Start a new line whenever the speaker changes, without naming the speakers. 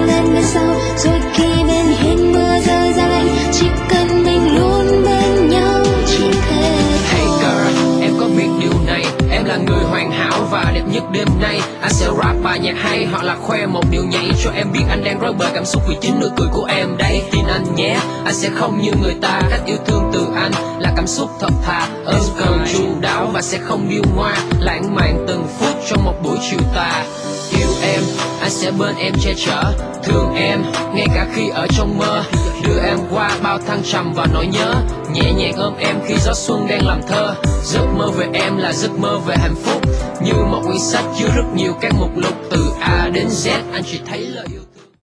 lên bên sau, rồi khi bên hiên mưa rơi ra lạnh, chỉ cần mình luôn bên nhau, chỉ thế thôi.
Hey girl, em có biết điều này, em là người hoàn hảo và đẹp nhất đêm nay. Anh sẽ rap bài nhạc hay hoặc là khoe một điều nhảy cho em biết anh đang rối bời cảm xúc vì chính nụ cười của em đấy. Tin anh nhé, anh sẽ không như người ta, cách yêu thương từ anh là cảm xúc thật thà, ân cần chu đáo và sẽ không điêu ngoa, lãng mạn từng phút trong một buổi chiều tà. Yêu em, anh sẽ bên em che chở, thương em ngay cả khi ở trong mơ, đưa em qua bao thăng trầm và nỗi nhớ, nhẹ nhàng ôm em khi gió xuân đang làm thơ. Giấc mơ về em là giấc mơ về hạnh phúc, như một quyển sách chứa rất nhiều các mục lục, từ A đến Z anh chỉ thấy lời yêu.